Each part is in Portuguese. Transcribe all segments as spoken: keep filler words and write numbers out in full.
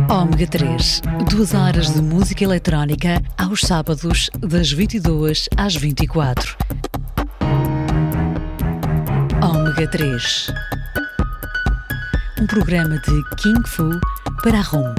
Ômega três, duas horas de música eletrónica aos sábados das vinte e duas às vinte e quatro. Ômega três, um programa de Kung Fu para a ROM.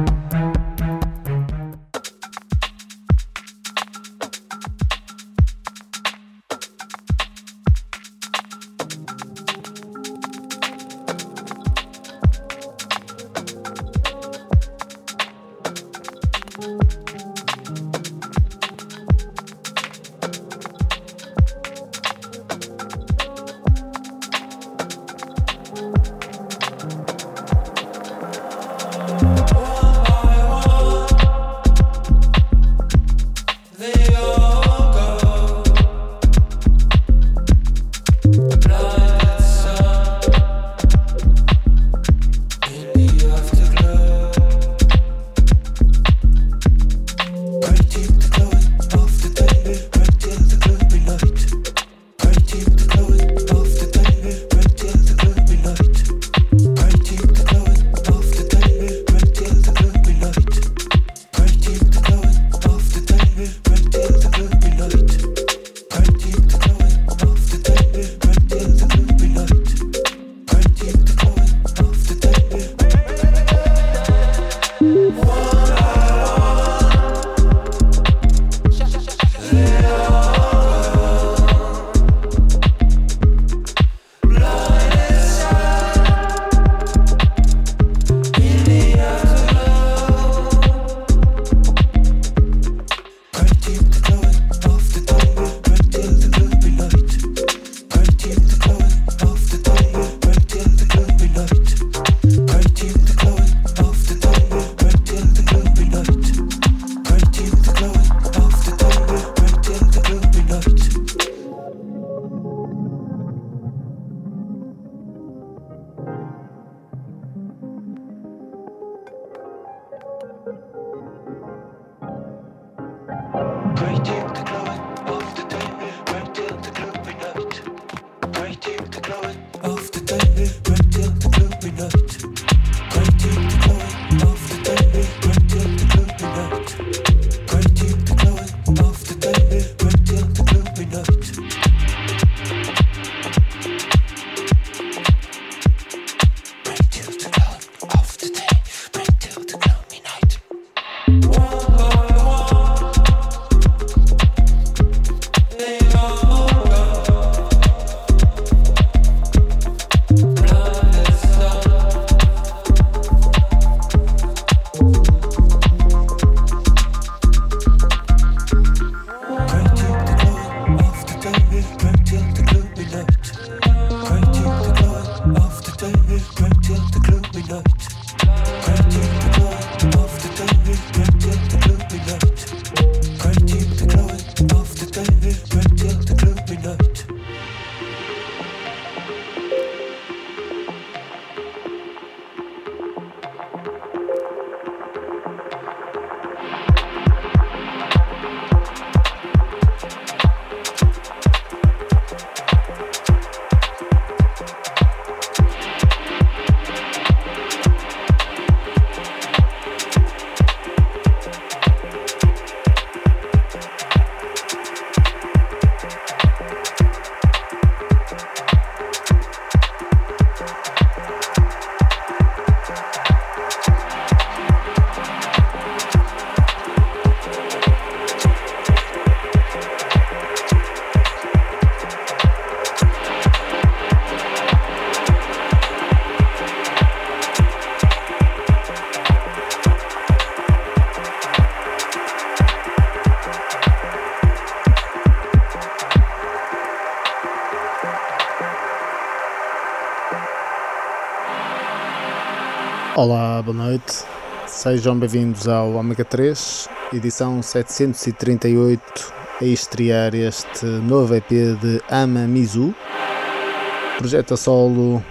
Olá, boa noite, sejam bem-vindos ao Ômega três, edição setecentos e trinta e oito, a estrear este novo E P de Ama Mizu, projeto a solo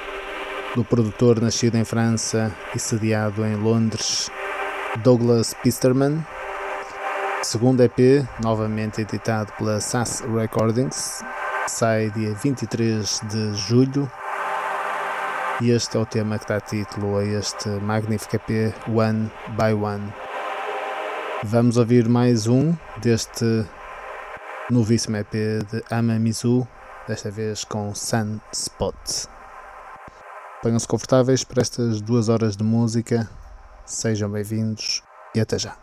do produtor nascido em França e sediado em Londres, Douglas Pisterman. Segundo E P, novamente editado pela Sass Recordings, sai dia vinte e três de julho e este é o tema que dá título a este magnífico E P One by One. Vamos ouvir mais um deste novíssimo E P de Amamizu, desta vez com Sunspot. Ponham-se confortáveis para estas duas horas de música, sejam bem-vindos e até já.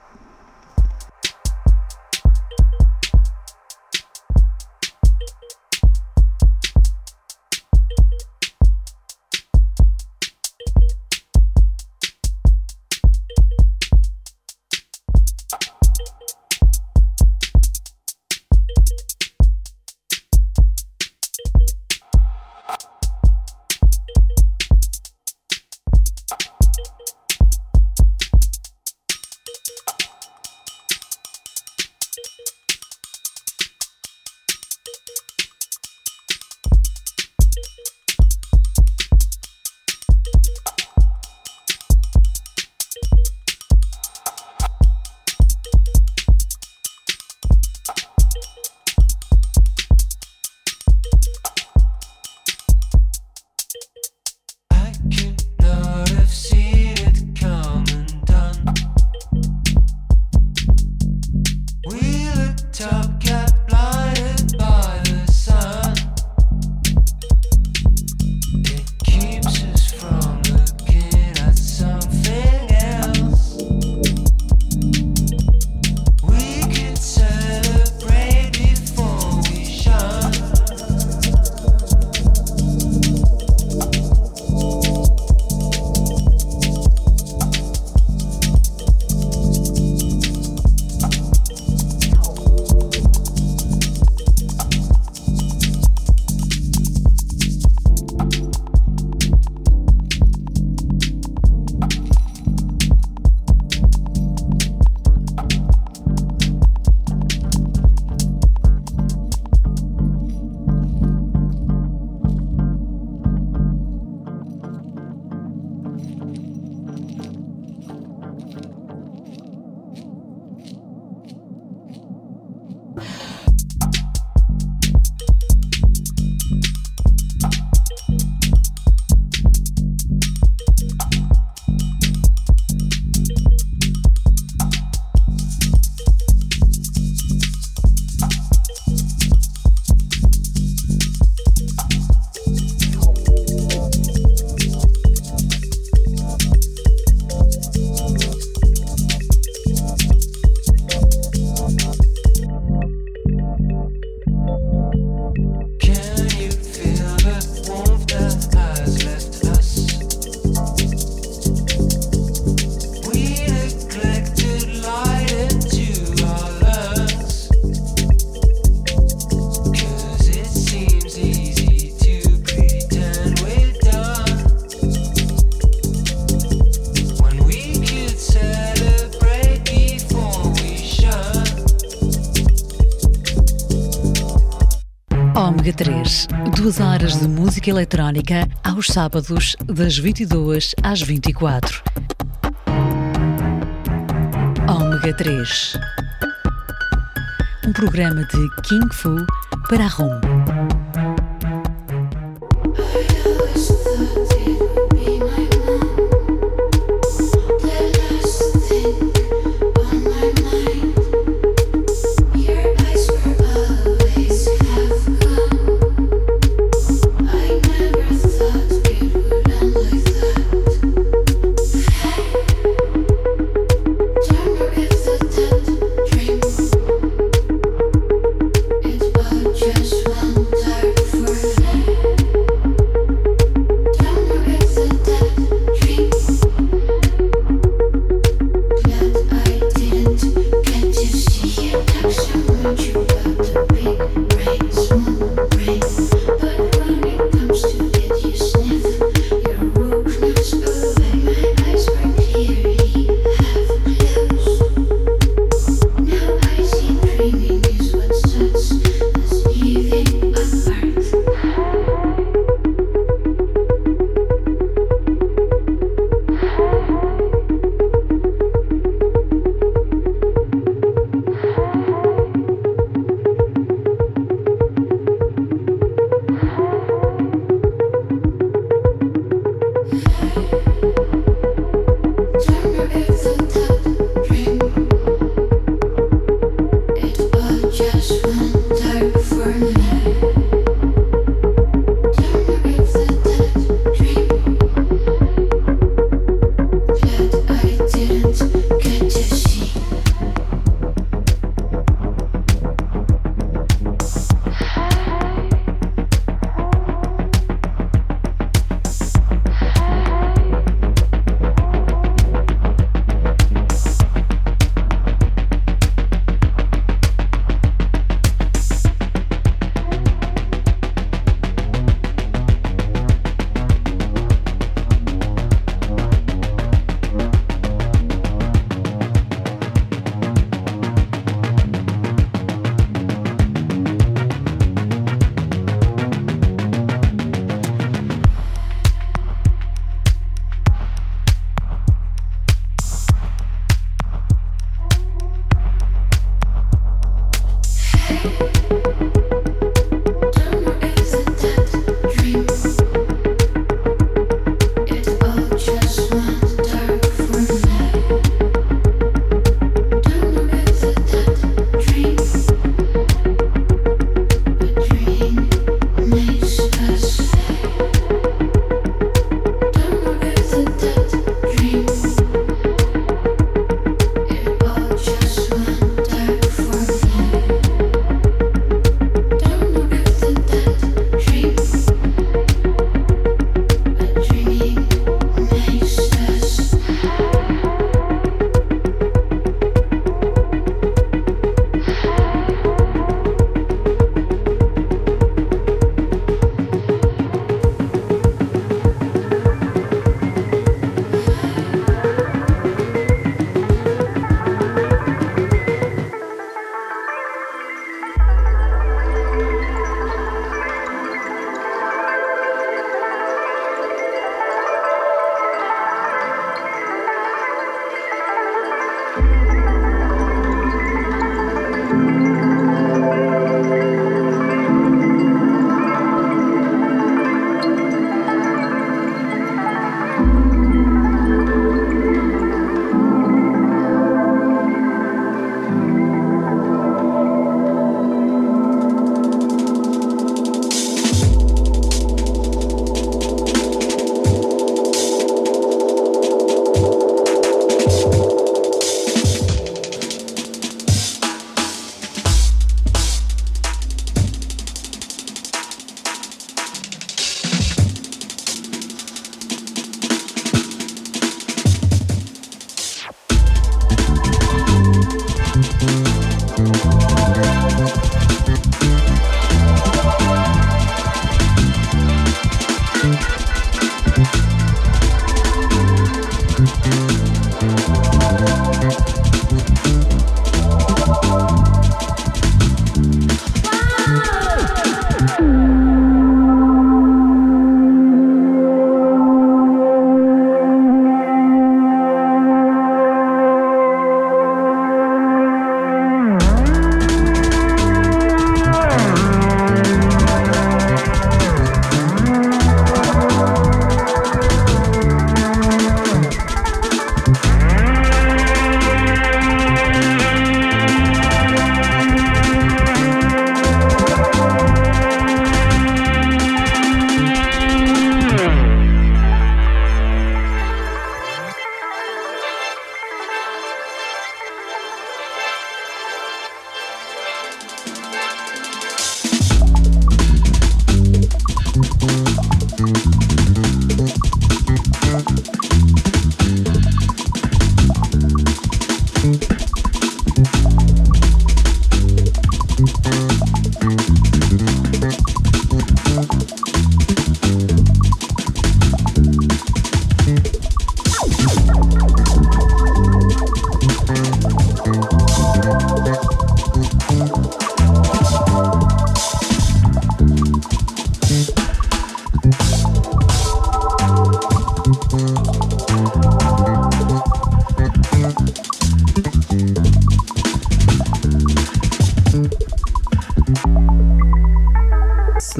Ômega três, duas horas de música eletrónica aos sábados das vinte e duas às vinte e quatro. Ômega três, um programa de King Fu para a ROM. Just one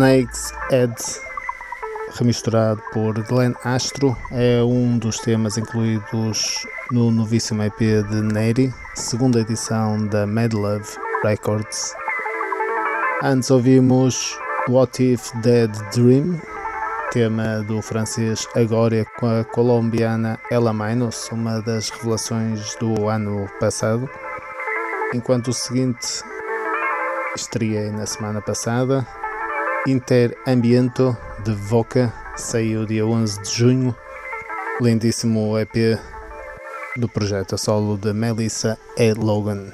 Snake's Head, remisturado por Glenn Astro, é um dos temas incluídos no novíssimo E P de Neri, segunda edição da Mad Love Records. Antes ouvimos What If Dead Dream, tema do francês Agória com a colombiana Ela Minus, uma das revelações do ano passado. Enquanto o seguinte estreei na semana passada, Inter Ambiento de Voca, saiu dia onze de junho, lindíssimo E P do projeto a solo de Melissa E. Logan.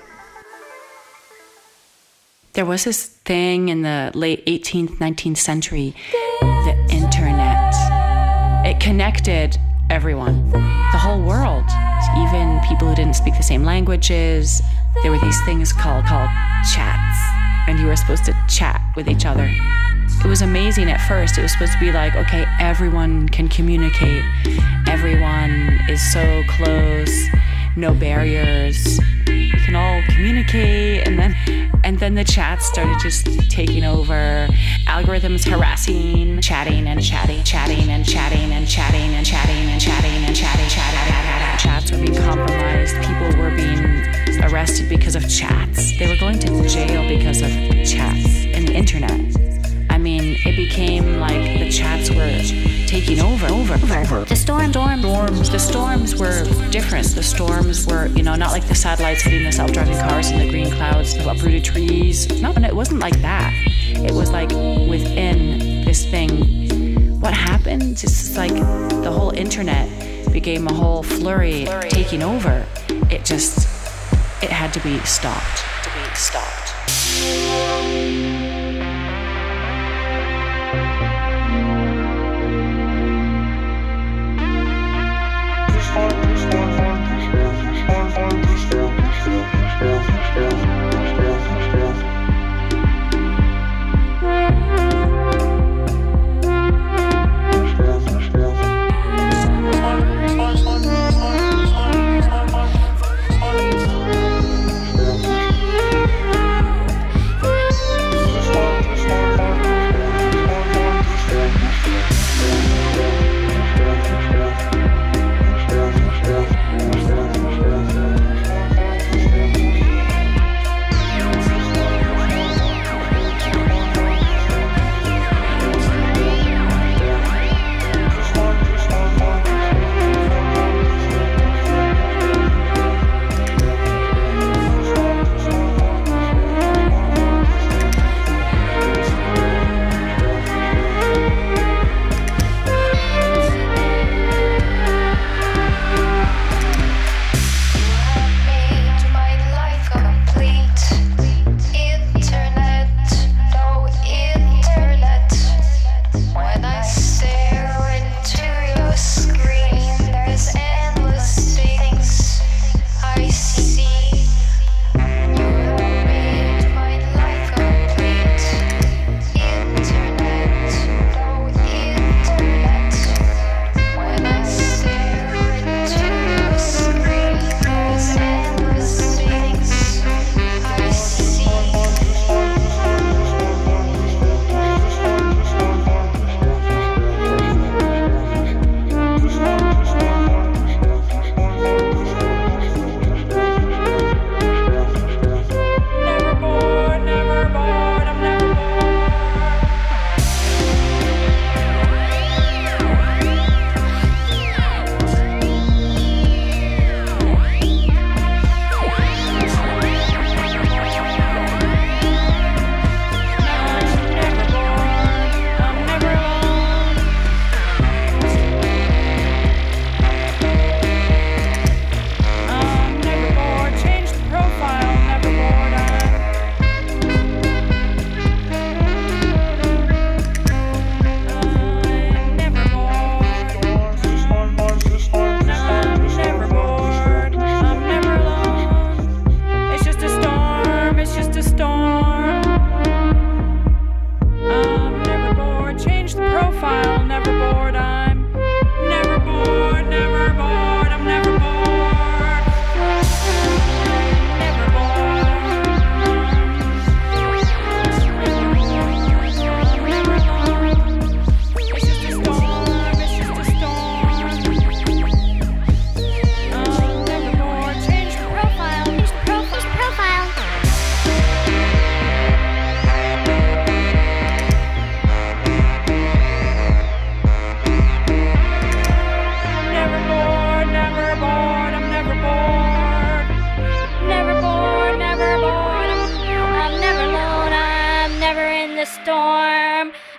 There was this thing in the late eighteenth, nineteenth century, the internet. It connected everyone, the whole world, even people who didn't speak the same languages. There were these things called, called chats, and you were supposed to chat with each other. It was amazing at first. It was supposed to be like, okay, everyone can communicate. Everyone is so close, no barriers. We can all communicate, and then and then the chats started just taking over. Algorithms harassing, chatting and chatting, chatting and chatting and chatting and chatting and chatting and chatting, chatting. Chats were being compromised. People were being arrested because of chats. They were going to jail because of chats and the internet. I mean, it became like the chats were taking over, over, over. The storm, storm, storms. The storms were different. The storms were, you know, not like the satellites hitting the self-driving cars and the green clouds, the uprooted trees. No, and it wasn't like that. It was like within this thing. What happened? It's just like the whole internet became a whole flurry, flurry. taking over. It just, it had to be stopped. To be stopped.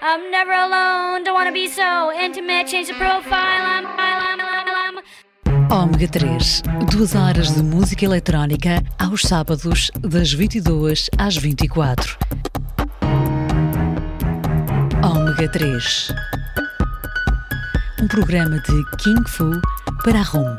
I'm never alone, don't wanna be so intimate, change the profile, I'm, I'm, I'm, I'm. Ômega três, duas horas de música eletrónica aos sábados das vinte e duas às vinte e quatro. Ômega três, um programa de King Fu para a RUM.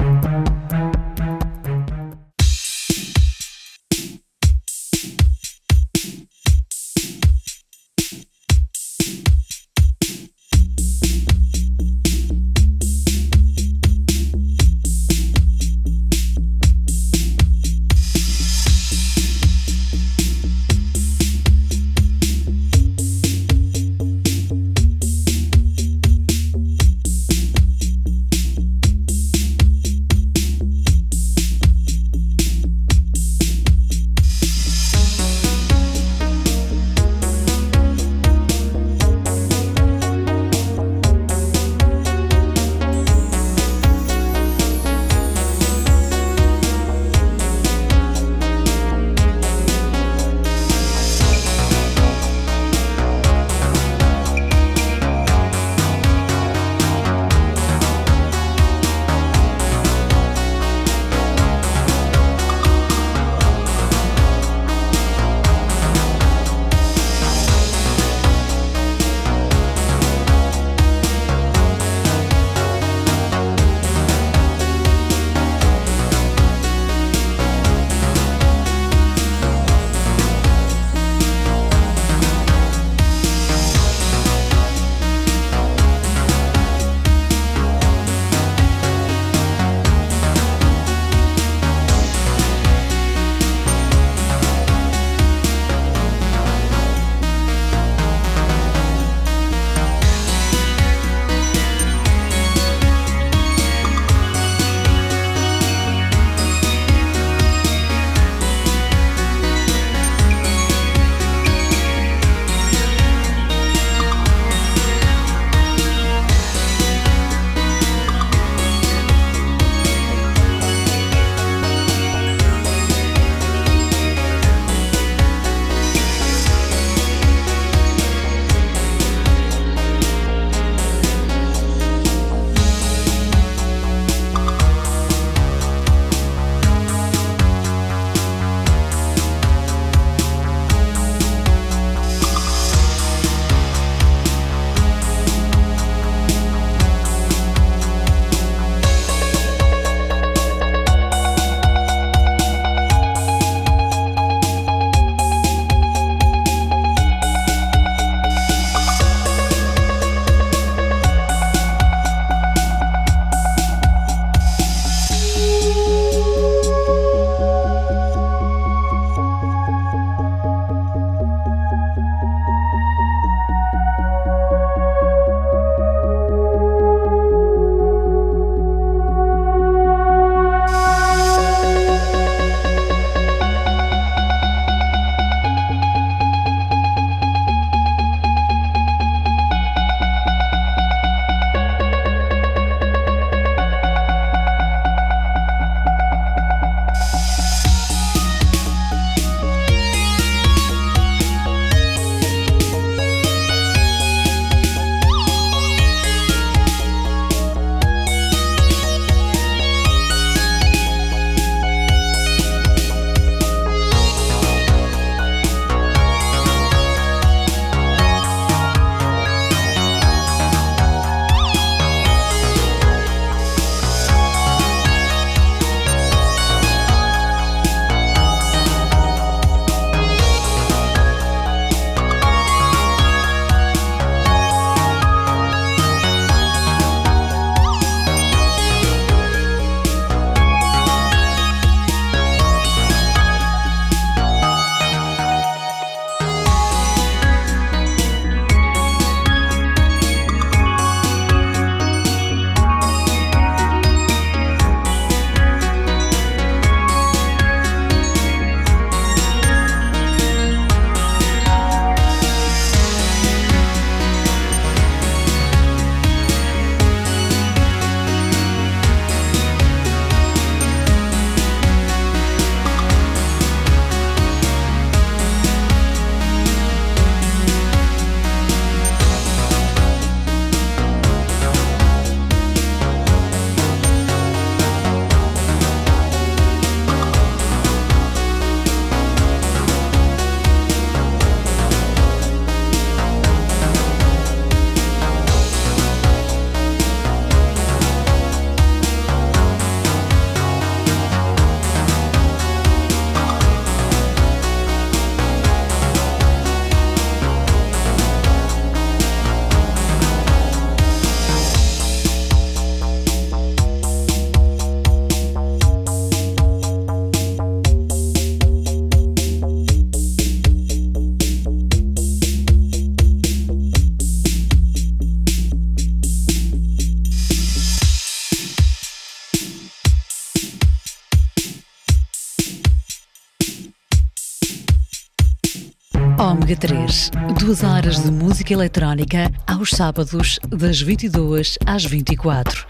Ômega três, duas horas de música eletrónica aos sábados das vinte e duas às vinte e quatro.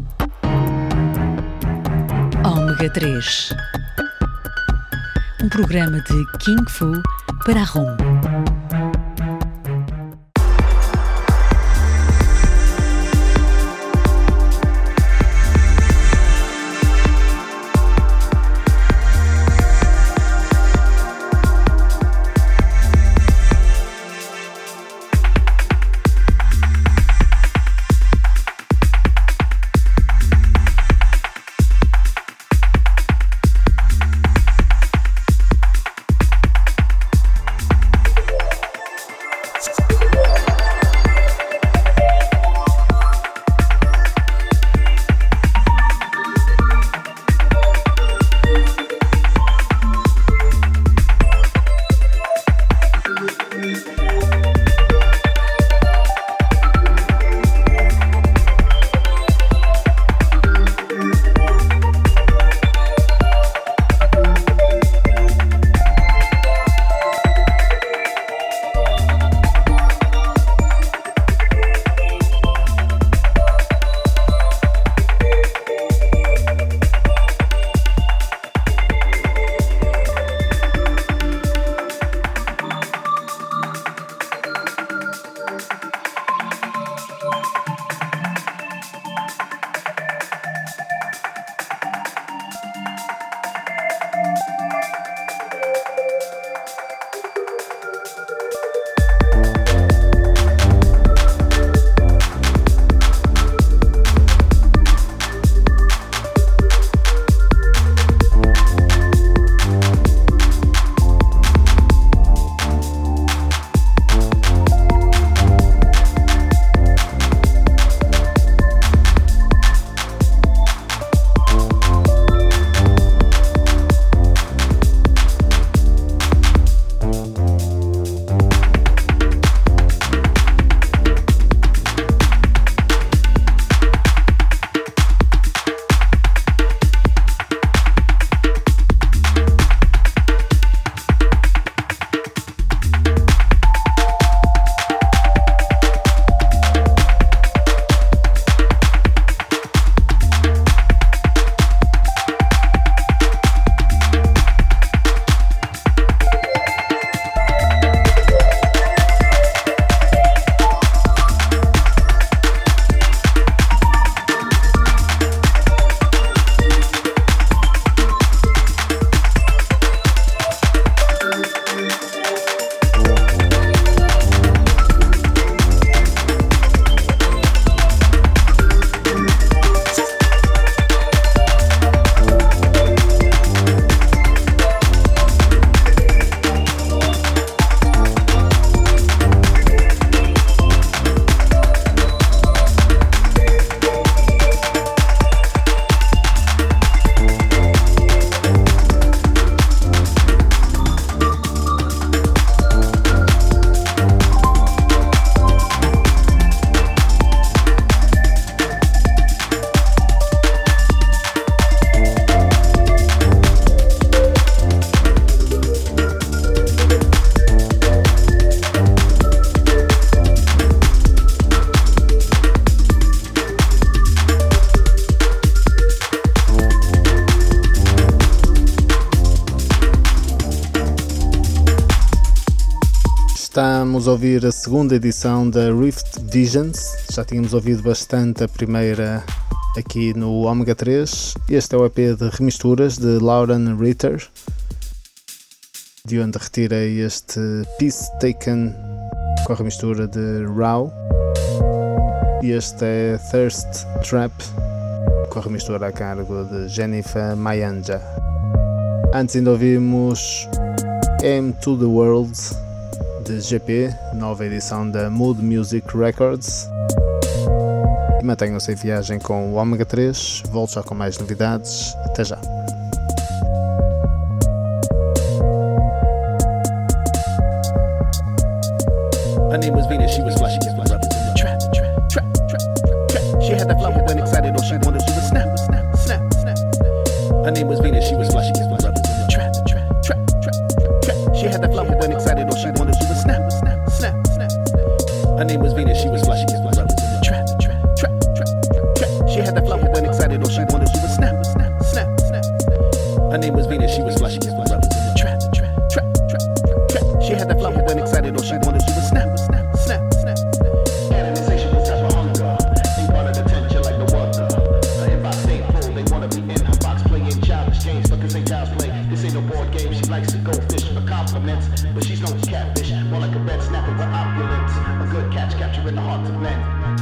Ômega três, um programa de Kung Fu para a ROM. Estamos a ouvir a segunda edição da Rift Visions. Já tínhamos ouvido bastante a primeira aqui no Ômega três. Este é o E P de remisturas de Lauren Ritter, de onde retirei este Peace Taken com a remistura de Rao. E este é Thirst Trap com a remistura a cargo de Jennifer Mayanja. Antes ainda ouvimos M to the World de G P, nova edição da Mood Music Records. E mantenham-se em viagem com o Ômega três, volto já com mais novidades. Até já. Her name was Venus, she was flush, she was brothers in the trap, trap, trap, trap, trap. She had that flow when excited, all she wanted to do was snap, snap, snap, snap. Her name was Venus, she was flush, she was brothers in the trap, trap, trap, trap, trap. She had that flow when excited, all she wanted to do was Her name was Venus, she was fly, she was my brothers in the trap, trap, trap, trap, trap. She had that flow when excited, all she wanted to was snap, snap, snap, snap. Had an insatiable type of hunger, ain't wanted attention like no other. Her inbox ain't full, they wanna be in her box playing childish games, but this ain't child's play. This ain't no board game, she likes to go fish for compliments, but she's no catfish, more like a red snapper with opulence. A good catch, capturing the hearts of men.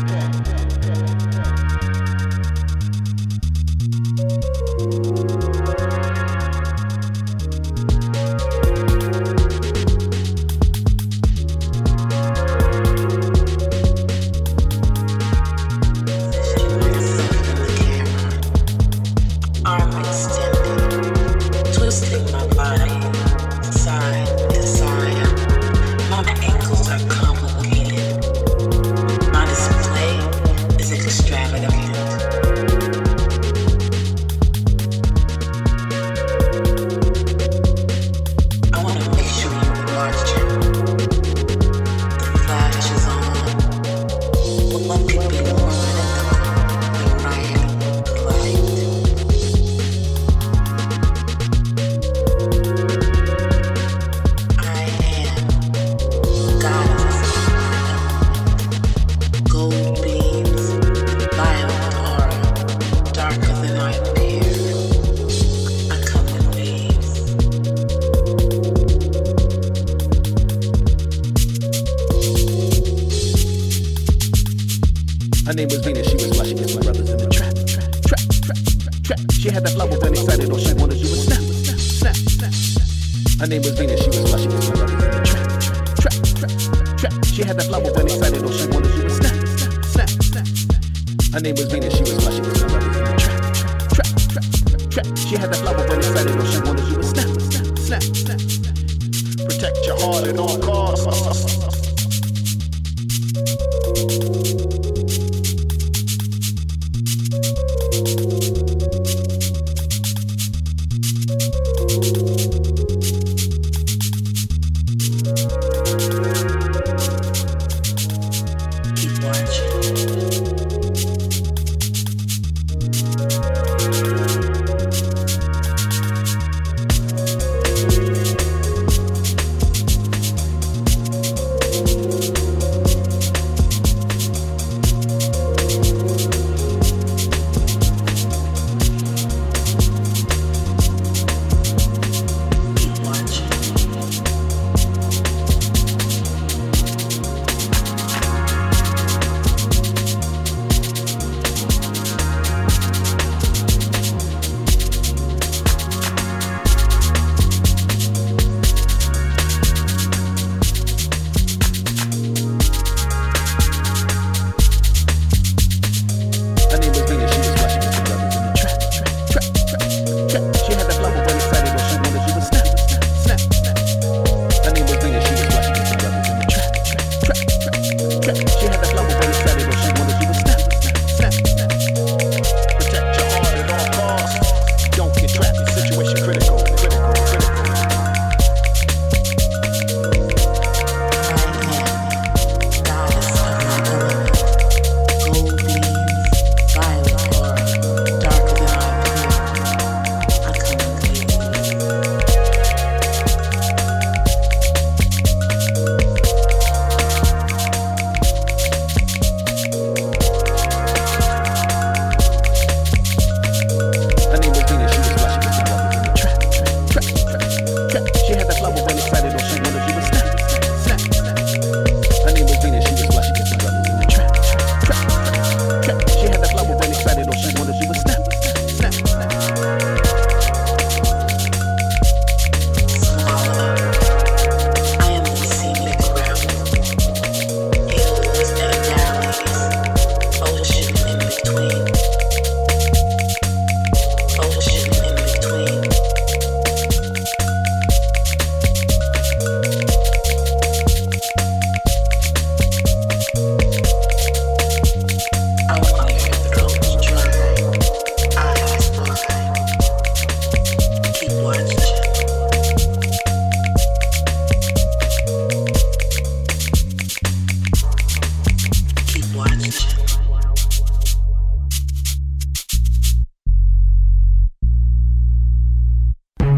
Her name was Venus, she was fly, she was my brothers in the trap, trap, trap, trap, trap. She had that flow when excited, all she wanted to was snap, snap, snap, snap. Her name was Venus, she was fly, she was my brothers in the trap, trap, trap, trap. She had that flow when excited, all she wanted to was snap, snap, snap, snap. Her name was Venus, she was fly, she was my brothers in the trap, trap, trap, trap. She had that flow when excited, all she wanted to was snap, snap, snap, snap. Protect your heart at all costs.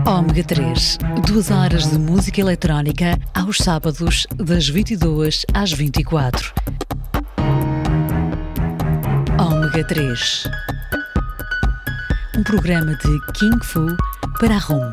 Ômega três, duas horas de música eletrónica aos sábados das vinte e duas às vinte e quatro. Ômega três, um programa de King Fu para a ROM.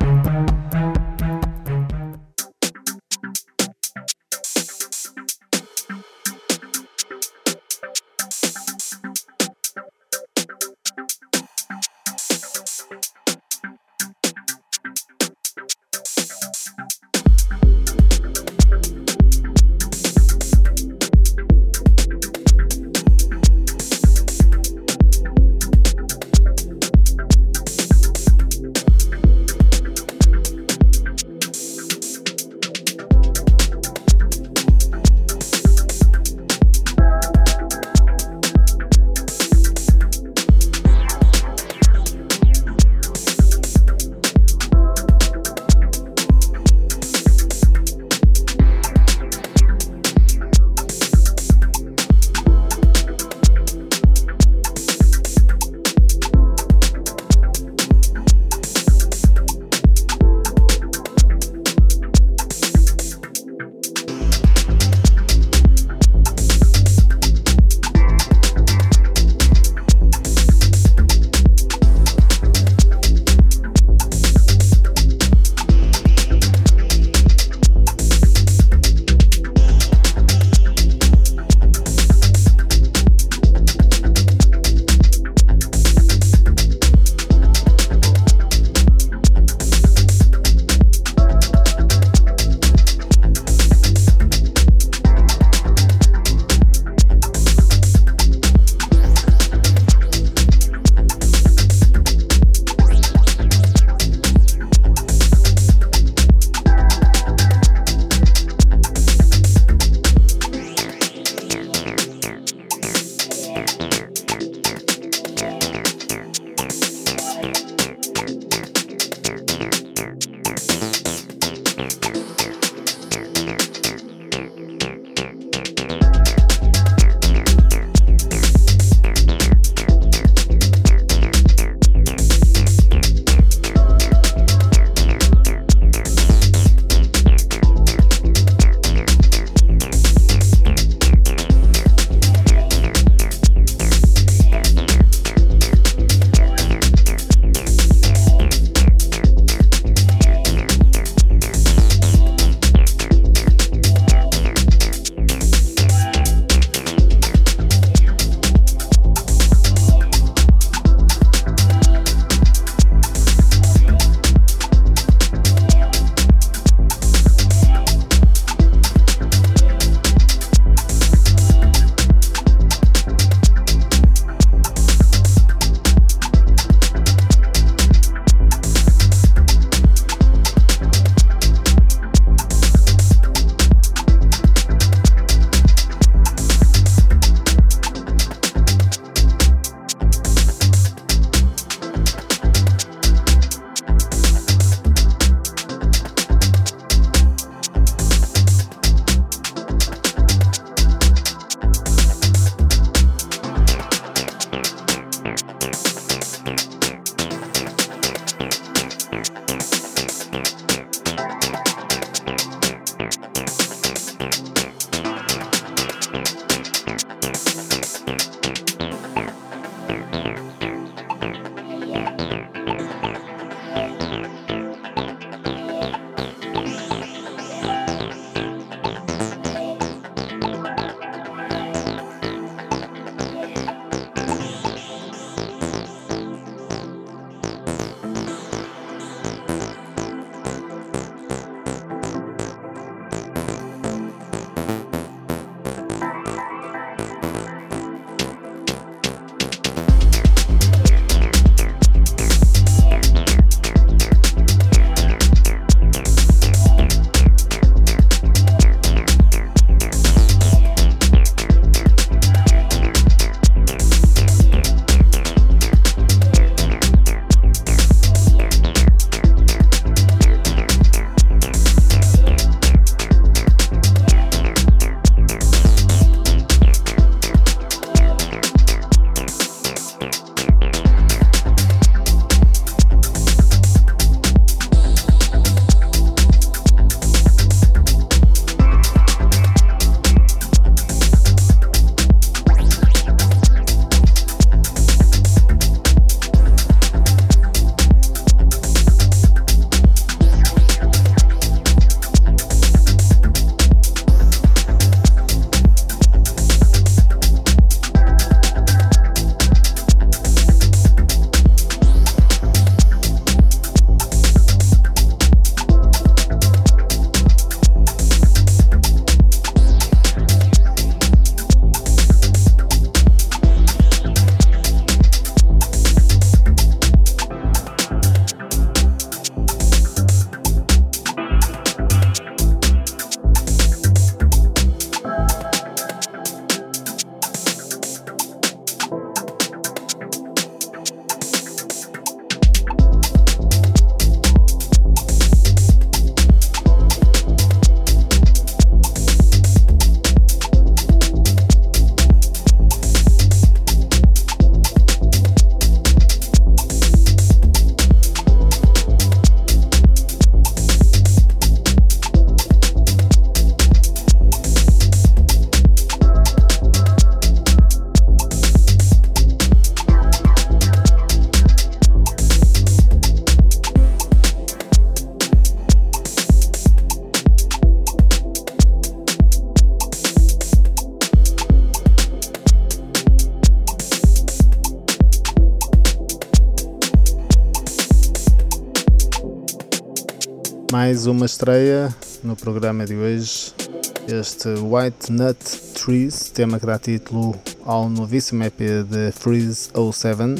Mais uma estreia no programa de hoje, este White Nut Trees, tema que dá título ao novíssimo E P de Freeze oh seven,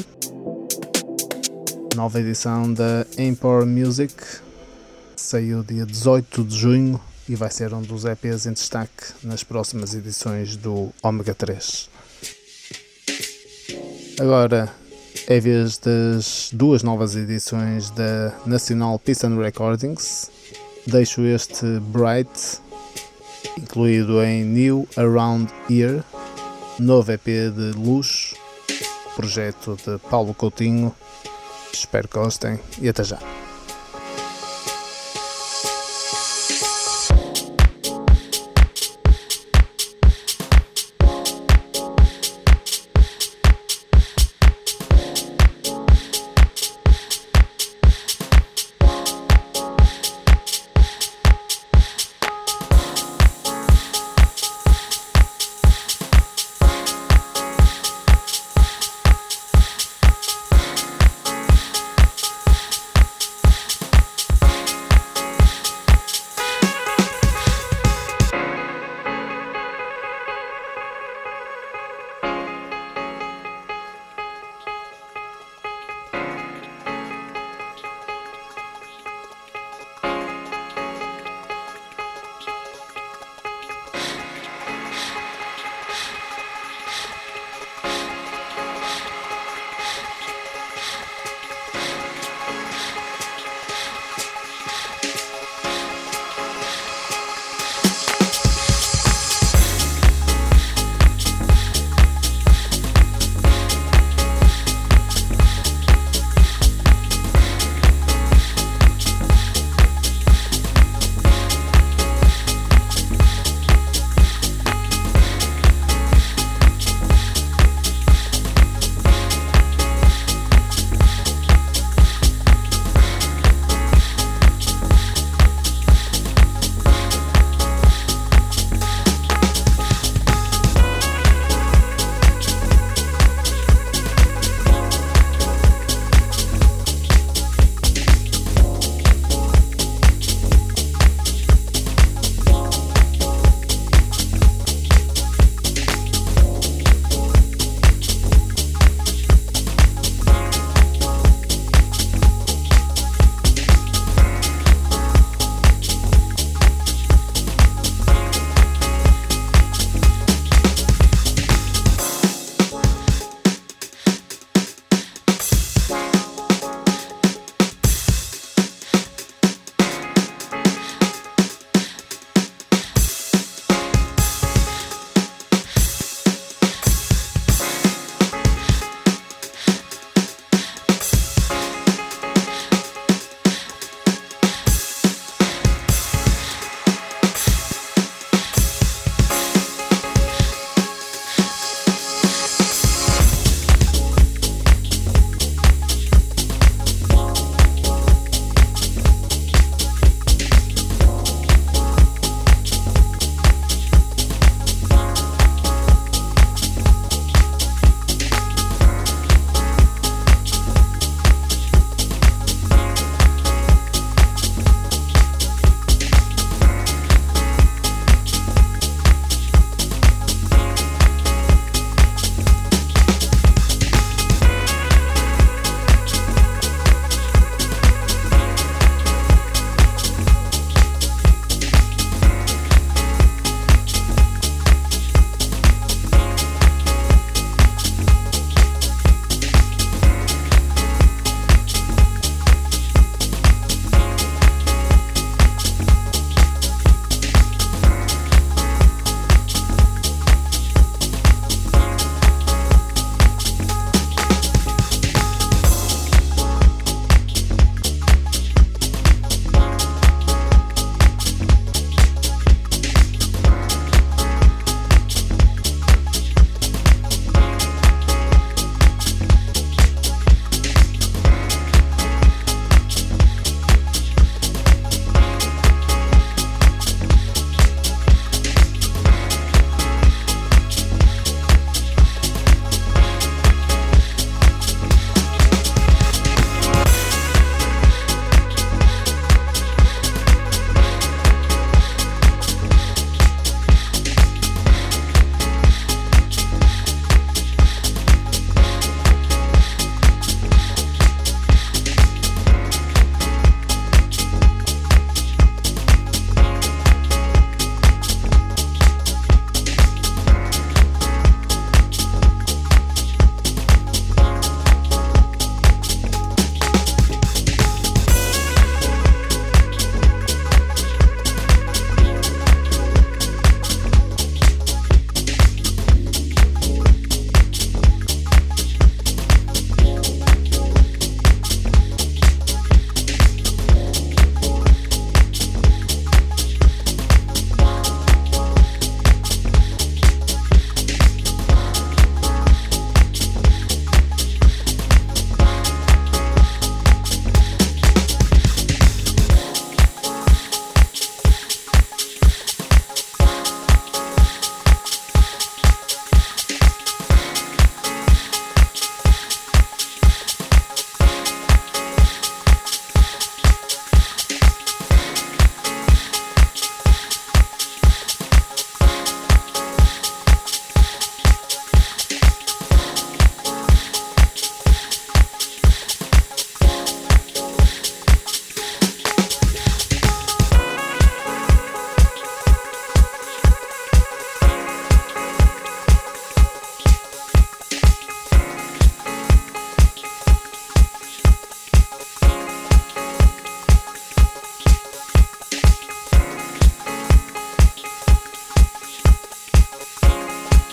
nova edição da Empire Music, saiu dia dezoito de junho e vai ser um dos E Ps em destaque nas próximas edições do Ômega três. Agora é a vez das duas novas edições da National Peace and Recordings. Deixo este Bright, incluído em New Around Here, novo E P de luxo, projeto de Paulo Coutinho. Espero que gostem e até já.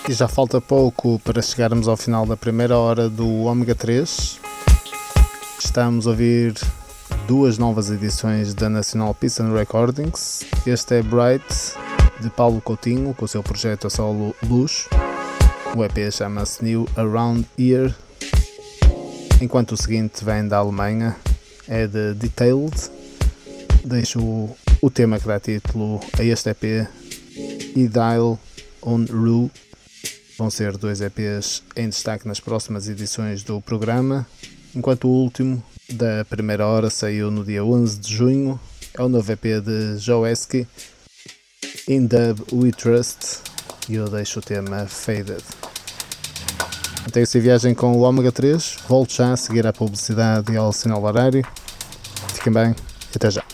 E já falta pouco para chegarmos ao final da primeira hora do Ômega três. Estamos a ouvir duas novas edições da National Peace and Recordings. Este é Bright, de Paulo Coutinho, com o seu projeto a solo Luz. O E P chama-se New Around Here. Enquanto o seguinte vem da Alemanha, é de Detailed. Deixo o, o tema que dá título a este E P, Ideal on Rue. Vão ser dois E Ps em destaque nas próximas edições do programa, enquanto o último, da primeira hora, saiu no dia onze de junho. É o novo E P de Joeski, In Dub We Trust, e eu deixo o tema Faded. Mantenho-se em viagem com o Ômega três, volto já a seguir à publicidade e ao sinal horário. Fiquem bem e até já.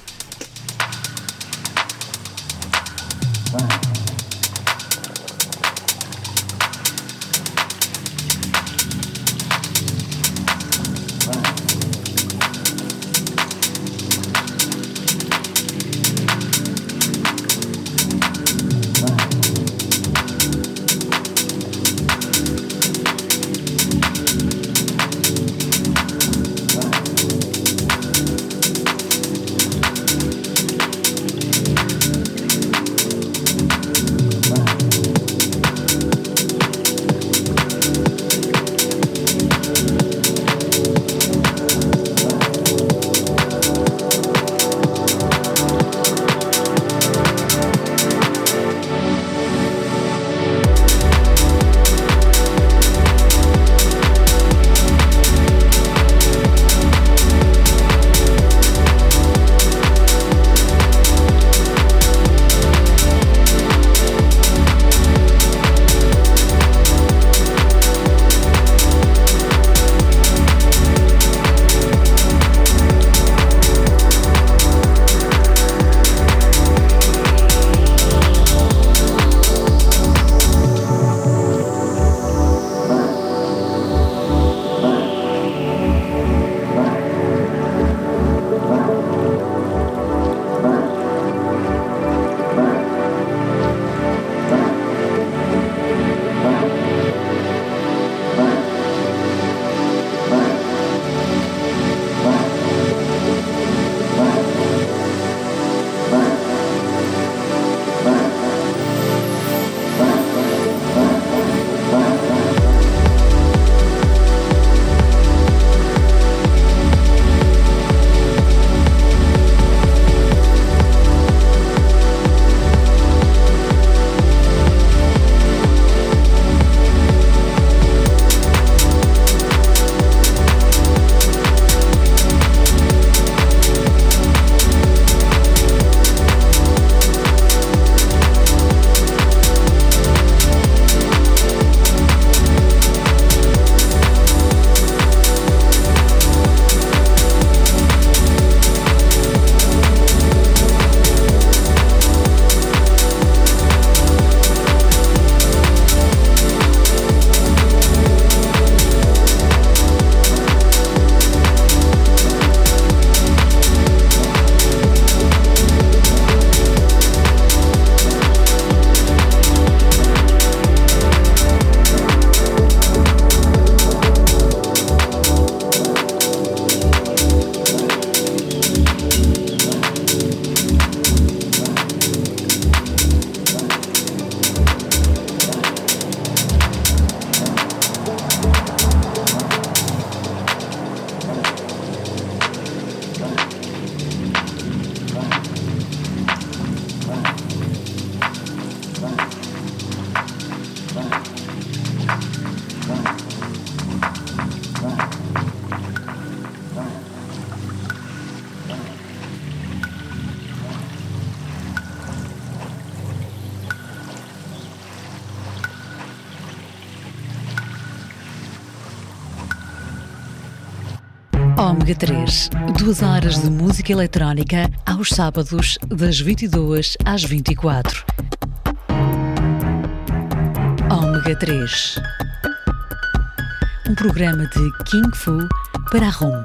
Ômega três, duas horas de música eletrónica aos sábados das vinte e duas às vinte e quatro. Ômega três, um programa de King Fu para a ROM.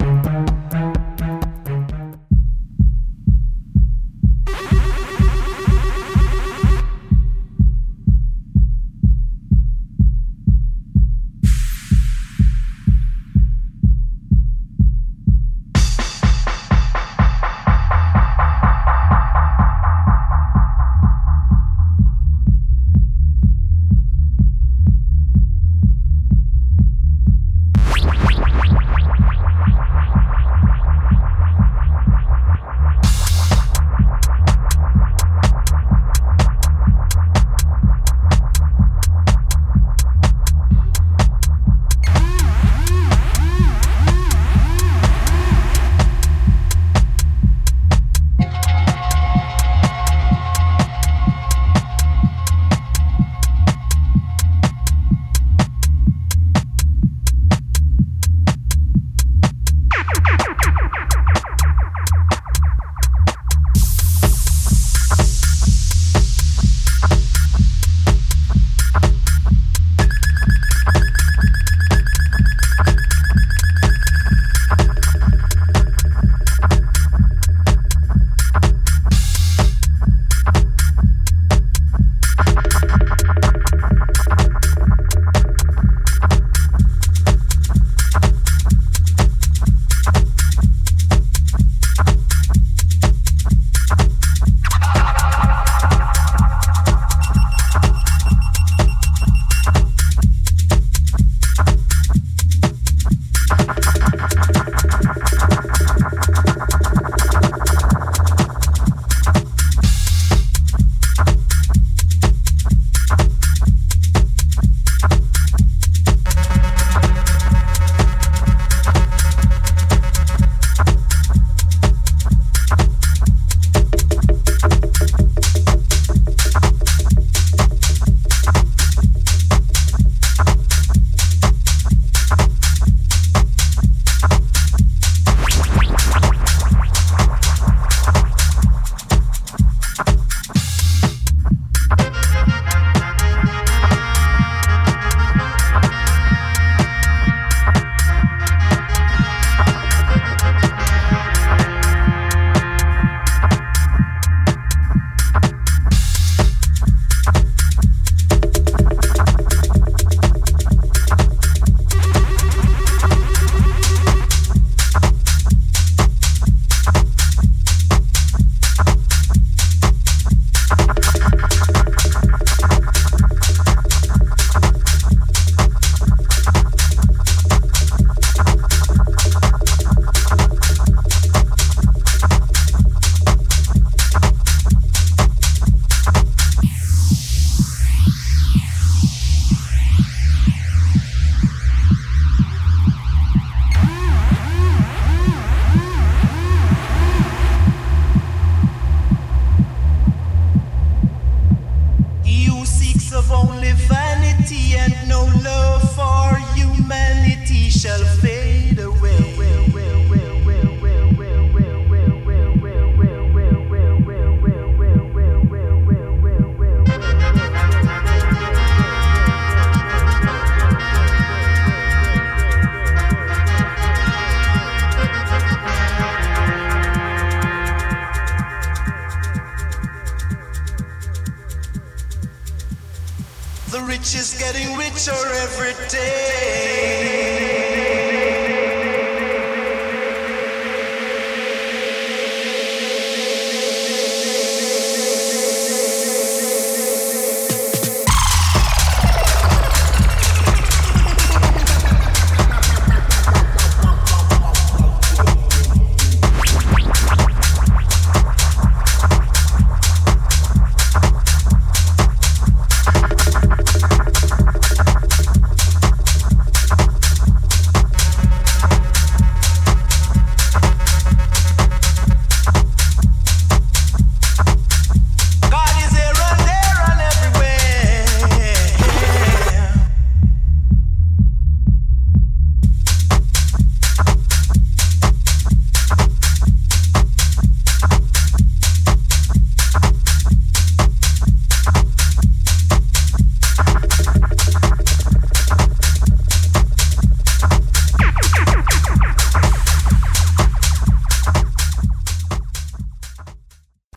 The rich is getting richer every day.